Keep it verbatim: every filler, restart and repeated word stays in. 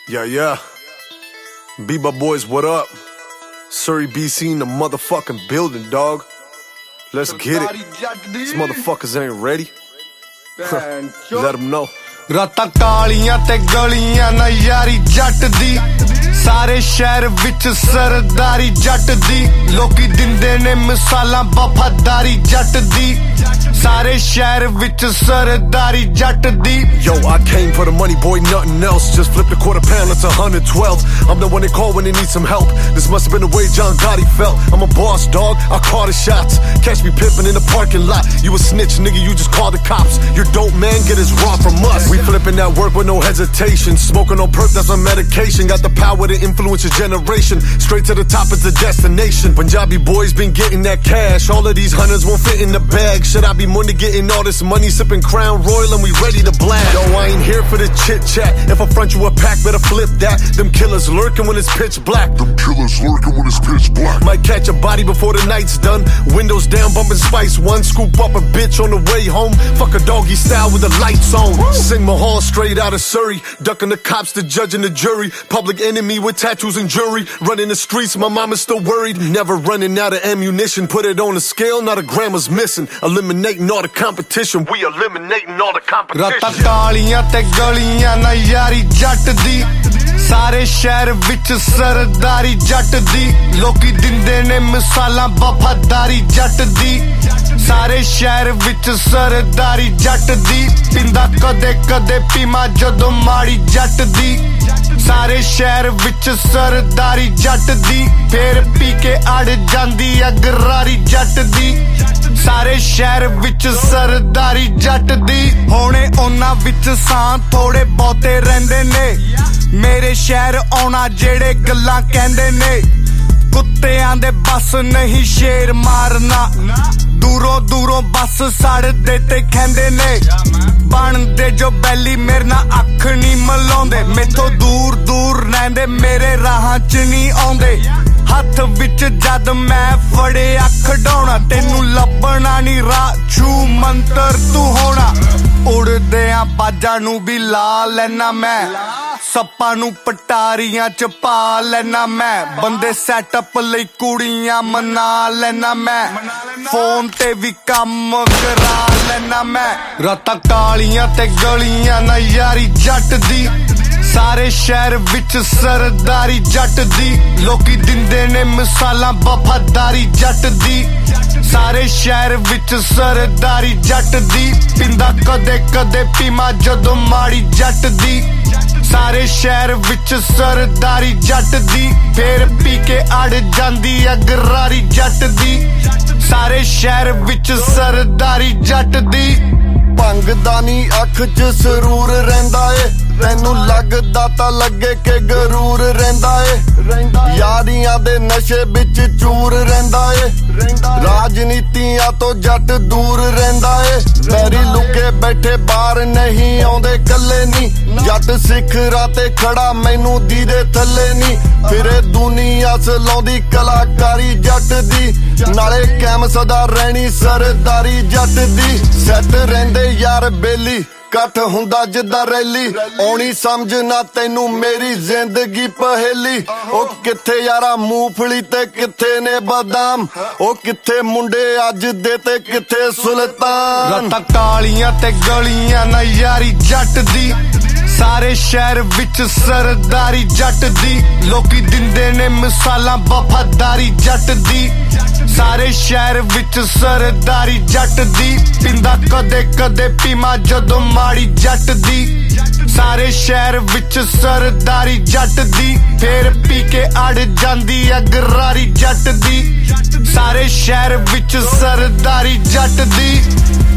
Yeah, yeah. Beba boys, what up? Surrey, B C in the motherfucking building, dog. Let's get it. These motherfuckers ain't ready. Let them know. ਰਾਤਾਂ ਕਾਲੀਆਂ ਤੇ ਗਲੀਆਂ ਨਾ ਯਾਰੀ ਜੱਟ ਦੀ, ਸਾਰੇ ਸ਼ਹਿਰ ਵਿੱਚ ਸਰਦਾਰੀ ਜੱਟ ਦੀ, ਲੋਕੀ ਦਿੰਦੇ ਨੇ ਮਿਸਾਲਾਂ ਵਫਾਦਾਰੀ ਜੱਟ ਦੀ, ਸਾਰੇ ਸ਼ਹਿਰ ਵਿੱਚ ਸਰਦਾਰੀ ਜੱਟ ਦੀ. Yo, I came for the money, boy, nothing else. Just flip the quarter pound, it's one hundred twelve. I'm the one they call when they need some help. This must have been the way John Gotti felt. I'm a boss, dog, I call the shots. Catch me pimping in the parking lot. You a snitch, nigga, you just call the cops. Your dope man get his raw from us. We flipping that work with no hesitation. Smoking on perk, that's my medication. Got the power to influence your generation. Straight to the top is the destination. Punjabi boys been getting that cash. All of these hundreds won't fit in the bag. Should I be money getting all this money? Sipping Crown Royal and we ready to blast. Yo, I ain't here for the chit chat. If I front you a pack, better flip that. Them killers lurking when it's pitch black. Them killers lurking when it's pitch black. Might catch a body before the night's done. Windows down, bumping Spice One. Scoop up a bitch on the way home. Fuck a doggy style with the lights on. Sing Mahal straight out of Surrey. Ducking the cops, the judge and the jury. Public enemy with tattoos and jury. Running the streets, my mama's still worried. Never running out of ammunition. Put it on a scale, not a grammar's missing. Eliminating all the competition. We eliminating all the competition. ਰਾਤਾਂ ਕਾਲੀਆਂ ਤੇ ਗਲੀਆਂ ਨਾ ਯਾਰੀ ਜੱਟ ਦੀ, ਸਾਰੇ ਸ਼ਹਿਰ ਵਿੱਚ ਸਰਦਾਰੀ ਜੱਟ ਦੀ, ਲੋਕੀ ਦਿੰਦੇ ਨੇ ਮਿਸਾਲਾਂ ਵਫਾਦਾਰੀ ਜੱਟ ਦੀ, ਸਾਰੇ ਸ਼ਹਿਰ ਵਿੱਚ ਸਰਦਾਰੀ ਜੱਟ ਦੀ, ਪਿੰਦਾ ਕਦੇ ਕਦੇ ਪੀਮਾ ਜਦੋਂ ਮਾੜੀ ਜੱਟ ਦੀ, ਸਾਰੇ ਸ਼ਹਿਰ ਵਿੱਚ ਸਰਦਾਰੀ ਜੱਟ ਦੀ, ਫੇਰ ਪੀ ਕੇ ਅੜ ਜਾਂਦੀ ਅਗਰਾਰੀ ਜੱਟ ਦੀ, ਸਾਰੇ ਸ਼ਹਿਰ ਵਿੱਚ ਸਰਦਾਰੀ ਜੱਟ ਦੀ. ਹੁਣੇ ਉਹਨਾਂ ਵਿੱਚ ਸਾਂ ਥੋੜੇ ਬਹੁਤੇ ਰਹਿੰਦੇ ਨੇ, ਮੇਰੇ ਸ਼ਹਿਰ ਆਉਣਾ ਜਿਹੜੇ ਗੱਲਾਂ ਕਹਿੰਦੇ ਨੇ, ਕੁੱਤਿਆਂ ਦੇ ਬਸ ਨਹੀਂ ਸ਼ੇਰ ਮਾਰਨਾ, ਦੂਰੋਂ ਦੂਰੋਂ ਬਸ ਸੜਦੇ ਤੇ ਕਹਿੰਦੇ ਨੇ, ਬਣਦੇ ਜੋ ਬੈਲੀ ਮੇਰੇ ਨਾਲ ਅੱਖ ਨਹੀਂ ਮਲਾਉਂਦੇ, ਮੈਥੋਂ ਦੂਰ ਦੂਰ ਰਹਿੰਦੇ ਮੇਰੇ ਰਾਹਾਂ ਚ ਨਹੀਂ ਆਉਂਦੇ, ਹੱਥ ਵਿੱਚ ਜਦ ਮੈਂ ਫੜਿਆ ਖਡਾਉਣਾ, ਤੈਨੂੰ ਲੱਭਣਾ ਨਹੀਂ ਰਾਹ ਛੂ ਮੰਤਰ ਤੂੰ ਹੋਣਾ, ਉੜਦਿਆਂ ਬਾਜਾਂ ਨੂੰ ਵੀ ਲਾ ਲੈਣਾ ਮੈਂ, ਸੱਪਾਂ ਨੂੰ ਪਟਾਰੀਆਂ ਚ ਪਾ ਲੈਣਾ ਮੈਂ, ਬੰਦੇ ਸੈਟਅਪ ਲਈ ਕੁੜੀਆਂ ਮਨਾ ਲੈਣਾ ਮੈਂ, ਫੋਨ ਤੇ ਵੀ ਕੰਮ ਕਰਾ ਲੈਣਾ ਮੈਂ. ਰਾਤਾਂ ਕਾਲੀਆਂ ਤੇ ਗਲੀਆਂ ਨਾ ਯਾਰੀ ਜੱਟ ਦੀ, ਸਾਰੇ ਸ਼ਹਿਰ ਵਿੱਚ ਸਰਦਾਰੀ ਜੱਟ ਦੀ, ਲੋਕੀ ਦਿੰਦੇ ਨੇ ਮਿਸਾਲਾਂ ਵਫਾਦਾਰੀ ਜੱਟ ਦੀ, ਸਾਰੇ ਸ਼ਹਿਰ ਵਿੱਚ ਸਰਦਾਰੀ ਜੱਟ ਦੀ, ਪਿੰਦਾ ਕਦੇ ਕਦੇ ਪੀਮਾ ਜਦੋਂ ਮਾੜੀ ਜੱਟ ਦੀ, ਸਾਰੇ ਸ਼ਹਿਰ ਵਿੱਚ ਸਰਦਾਰੀ ਜੱਟ ਦੀ, ਫੇਰ ਪੀ ਕੇ ਅੜ ਜਾਂਦੀ ਅਗਰਾਰੀ ਜੱਟ ਦੀ, ਸਾਰੇ ਸ਼ਹਿਰ ਵਿੱਚ ਸਰਦਾਰੀ ਜੱਟ ਦੀ. ਭੰਗ ਦਾ ਨੀ ਅੱਖ ਚ ਸਰੂਰ ਰਹਿੰਦਾ ਏ, ਤੈਨੂੰ ਲੱਗਦਾ ਤਾਂ ਲੱਗੇ ਕਿ ਗਰੂਰ ਰਹਿੰਦਾ ਏ, ਯਾਰੀਆਂ ਦੇ ਨਸ਼ੇ ਵਿੱਚ ਚੂਰ ਰਹਿੰਦਾ ਏ, ਰਾਜਨੀਤੀਆਂ ਤੋਂ ਜੱਟ ਦੂਰ ਰਹਿੰਦਾ ਏ, ਪੈਰੀ ਲੁਕੇ ਬੈਠੇ ਬਾਹਰ ਨਹੀਂ ਆਉਂਦੇ ਕੱਲੇ ਨੀ, ਜੱਟ ਸਿਖਰਾਂ ਤੇ ਖੜਾ ਮੈਨੂੰ ਦੀਦੇ ਥੱਲੇ ਨੀ, ਫਿਰੇ ਦੁਨੀਆ ਸਲਾਉਂਦੀ ਕਲਾਕਾਰੀ ਜੱਟ ਦੀ, ਨਾਲੇ ਕੈਮ ਸਦਾ ਰਹਿਣੀ ਸਰਦਾਰੀ ਜੱਟ ਦੀ, ਸੈੱਟ ਰਹਿੰਦੇ ਯਾਰ ਬੇਲੀ ਕੱਠ ਹੁੰਦਾ ਜਿੱਦਾਂ ਰੈਲੀ, ਆਉਣੀ ਸਮਝ ਨਾ ਤੈਨੂੰ ਮੇਰੀ ਜ਼ਿੰਦਗੀ ਪਹੇਲੀ, ਉਹ ਕਿੱਥੇ ਯਾਰਾ ਮੂੰਗਫਲੀ ਤੇ ਕਿੱਥੇ ਨੇ ਬਦਾਮ, ਉਹ ਕਿੱਥੇ ਮੁੰਡੇ ਅੱਜ ਦੇ ਤੇ ਕਿੱਥੇ ਸੁਲਤਾਨ. ਰਾਤਾਂ ਕਾਲੀਆਂ ਤੇ ਗਲੀਆਂ ਨਾ ਯਾਰੀ ਜੱਟ ਦੀ, ਸਾਰੇ ਸ਼ਹਿਰ ਵਿੱਚ ਸਰਦਾਰੀ ਜੱਟ ਦੀ, ਲੋਕੀ ਦਿੰਦੇ ਨੇ ਮਿਸਾਲਾਂ ਵਫਾਦਾਰੀ ਜੱਟ ਦੀ, ਸਾਰੇ ਸ਼ਹਿਰ ਵਿੱਚ ਸਰਦਾਰੀ ਜੱਟ ਦੀ, ਪਿੰਦਾ ਕਦੇ ਕਦੇ ਪੀਮਾ ਜਦੋਂ ਮਾੜੀ ਜੱਟ ਦੀ, ਸਾਰੇ ਸ਼ਹਿਰ ਵਿੱਚ ਸਰਦਾਰੀ ਜੱਟ ਦੀ, ਫੇਰ ਪੀ ਕੇ ਅੜ ਜਾਂਦੀ ਅਗਰਾਰੀ ਜੱਟ ਦੀ, ਸਾਰੇ ਸ਼ਹਿਰ ਵਿੱਚ ਸਰਦਾਰੀ ਜੱਟ ਦੀ.